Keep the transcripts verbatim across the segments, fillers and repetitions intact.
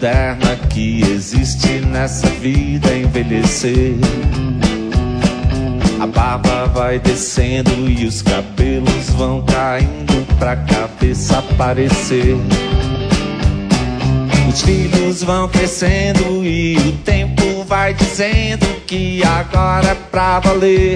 eterna que existe nessa vida é envelhecer. A barba vai descendo e os cabelos vão caindo pra cabeça aparecer. Os filhos vão crescendo e o tempo vai dizendo que agora é pra valer.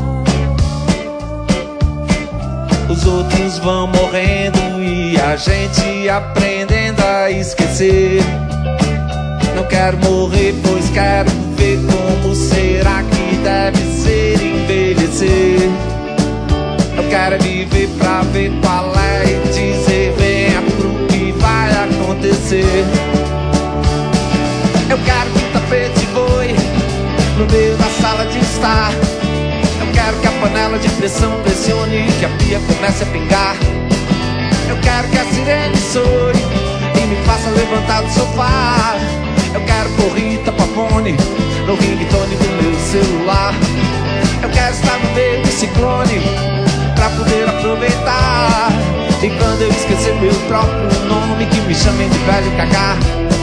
Os outros vão morrendo e a gente aprendendo a esquecer. Não quero morrer, pois quero ver como será que deve ser envelhecer. Eu quero viver pra ver qual é e dizer venha pro que vai acontecer. Eu quero que o tapete voe no meio da sala de estar. Eu quero que a panela de pressão pressione e que a pia comece a pingar. Eu quero que a sirene soe e me faça levantar do sofá. Eu quero corrida papone no ringtone do meu celular. Eu quero estar no meio do ciclone pra poder aproveitar. E quando eu esquecer meu próprio nome, que me chamem de velho cacá.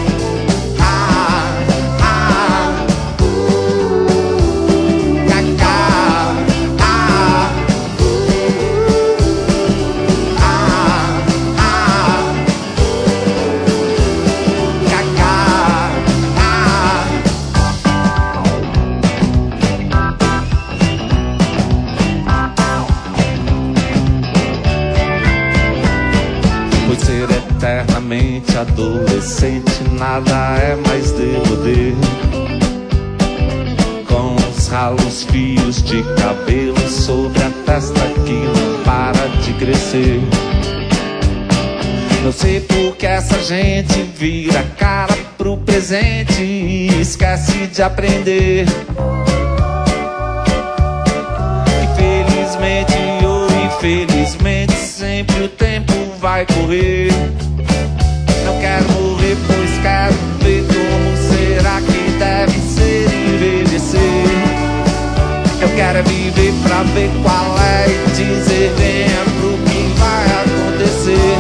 Eternamente adolescente, nada é mais demodê. Com os ralos fios de cabelo sobre a testa que não para de crescer. Não sei por que essa gente vira a cara pro presente e esquece de aprender. Infelizmente ou infelizmente sempre o tempo vai correr. Não quero morrer, pois quero ver como será que deve ser envelhecer. Eu quero viver pra ver qual é e dizer venha pro que vai acontecer.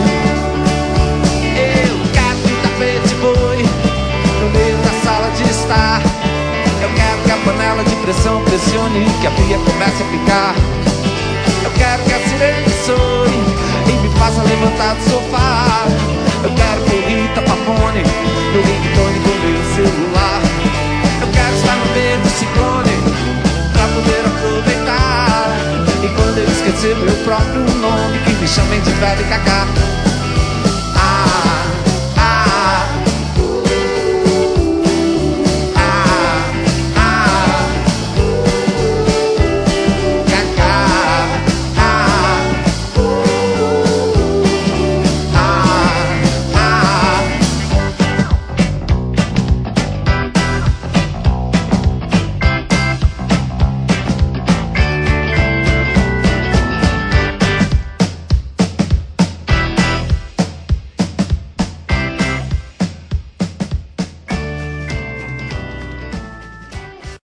Eu quero que o tapete voe no meio da sala de estar. Eu quero que a panela de pressão pressione e que a pia comece a picar. Eu quero que a sirene soe e me faça levantar do sofá. Eu quero corrida papone no ringtone do meu celular. Eu quero estar no meio do ciclone pra poder aproveitar. E quando eu esquecer meu próprio nome, que me chamem de velho cacá.